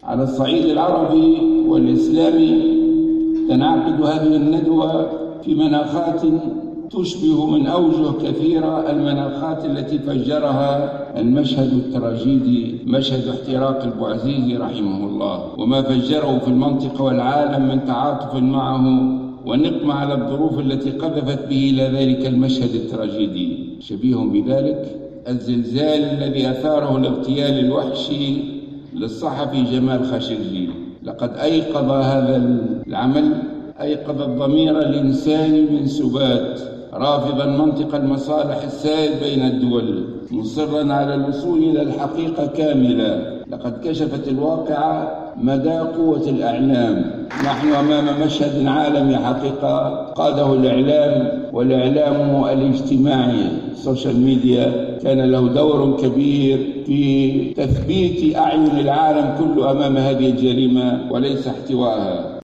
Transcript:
على الصعيد العربي والإسلامي تنعقد هذه الندوة في مناخات تشبه من أوجه كثيرة المناخات التي فجرها المشهد التراجيدي، مشهد احتراق البوعزيزي رحمه الله، وما فجره في المنطقة والعالم من تعاطف معه ونقمة على الظروف التي قذفت به إلى ذلك المشهد التراجيدي. شبيه بذلك الزلزال الذي أثاره الاغتيال الوحشي للصحفي جمال خاشقجي. لقد أيقظ هذا العمل، أيقظ الضمير الإنساني من سبات، رافضا منطق المصالح السائد بين الدول، مصرا على الوصول إلى الحقيقة كاملة. لقد كشفت الواقعة مدى قوة الأعلام. نحن أمام مشهد عالمي حقيقة قاده الإعلام، والإعلام الاجتماعي السوشيال ميديا كان له دور كبير في تثبيت أعين العالم كله أمام هذه الجريمة وليس احتوائها.